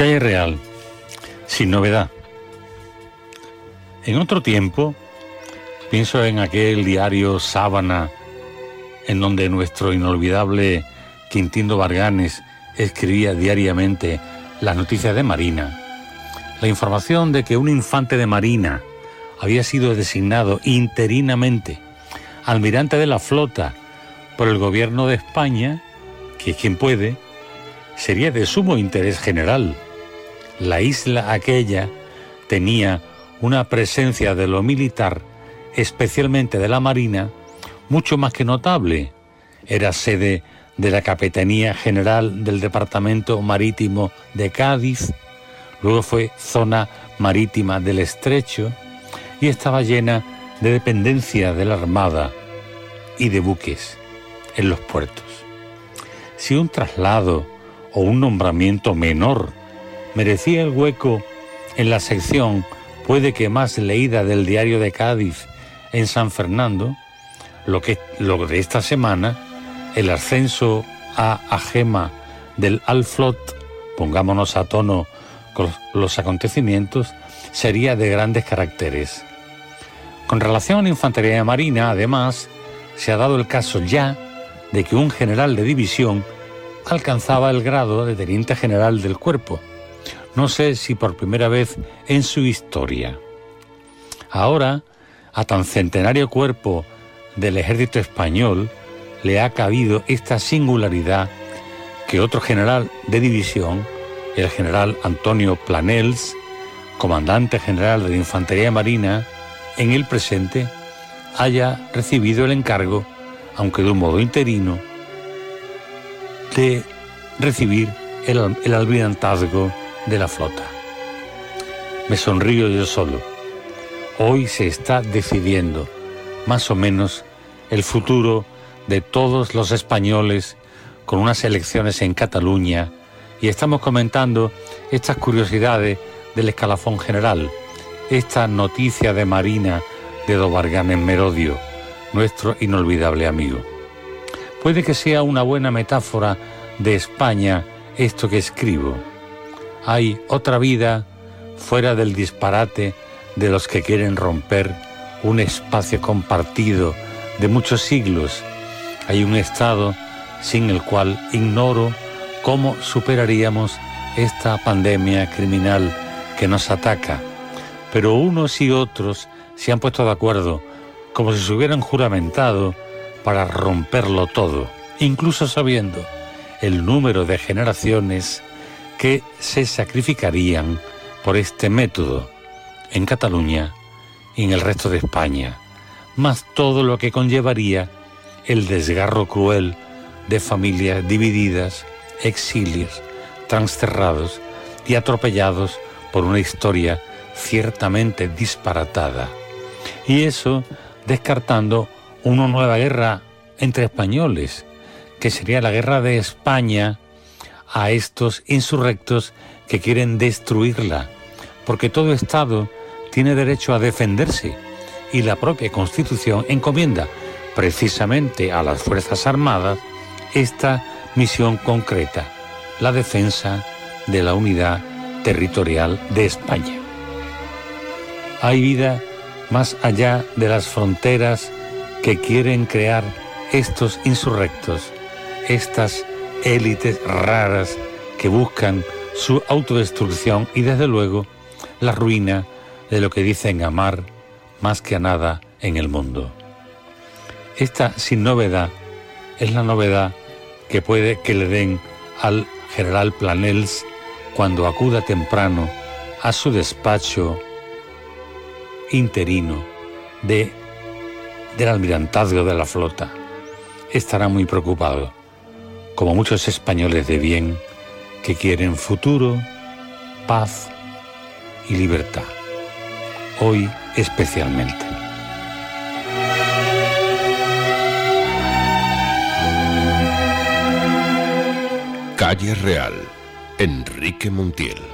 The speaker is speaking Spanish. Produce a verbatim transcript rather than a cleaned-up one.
Calle Real, sin novedad. En otro tiempo, pienso en aquel diario Sábana, en donde nuestro inolvidable Quintino Varganes escribía diariamente las noticias de Marina. La información de que un infante de Marina había sido designado interinamente almirante de la flota por el gobierno de España, que es quien puede, sería de sumo interés general. La isla aquella tenía una presencia de lo militar, especialmente de la Marina, mucho más que notable. Era sede de la Capitanía General del Departamento Marítimo de Cádiz, luego fue zona marítima del Estrecho y estaba llena de dependencia de la Armada y de buques en los puertos. Si un traslado o un nombramiento menor merecía el hueco en la sección puede que más leída del Diario de Cádiz en San Fernando, lo que lo de esta semana, el ascenso a agema del Alflot, pongámonos a tono con los acontecimientos, sería de grandes caracteres. Con relación a la infantería marina, además, se ha dado el caso ya de que un general de división alcanzaba el grado de teniente general del cuerpo. No sé si por primera vez en su historia. Ahora, a tan centenario cuerpo del ejército español le ha cabido esta singularidad que otro general de división, el general Antonio Planells, comandante general de la Infantería Marina, en el presente haya recibido el encargo, aunque de un modo interino, de recibir el, el almirantazgo de la flota. Me sonrío yo solo. Hoy se está decidiendo, más o menos, el futuro de todos los españoles con unas elecciones en Cataluña y estamos comentando estas curiosidades del escalafón general, esta noticia de Marina de do Varganes Merodio, nuestro inolvidable amigo. Puede que sea una buena metáfora de España esto que escribo. Hay otra vida fuera del disparate de los que quieren romper un espacio compartido de muchos siglos. Hay un estado sin el cual ignoro cómo superaríamos esta pandemia criminal que nos ataca. Pero unos y otros se han puesto de acuerdo, como si se hubieran juramentado, para romperlo todo, incluso sabiendo el número de generaciones que se sacrificarían por este método en Cataluña y en el resto de España, más todo lo que conllevaría el desgarro cruel de familias divididas, exilios, transterrados y atropellados por una historia ciertamente disparatada. Y eso descartando una nueva guerra entre españoles, que sería la guerra de España a estos insurrectos que quieren destruirla, porque todo Estado tiene derecho a defenderse y la propia Constitución encomienda precisamente a las Fuerzas Armadas esta misión concreta, la defensa de la unidad territorial de España. Hay vida más allá de las fronteras que quieren crear estos insurrectos, estas élites raras que buscan su autodestrucción y desde luego la ruina de lo que dicen amar más que a nada en el mundo. Esta sin novedad es la novedad que puede que le den al general Planells cuando acuda temprano a su despacho interino de, del almirantazgo de la flota. Estará muy preocupado, como muchos españoles de bien que quieren futuro, paz y libertad. Hoy especialmente. Calle Real, Enrique Montiel.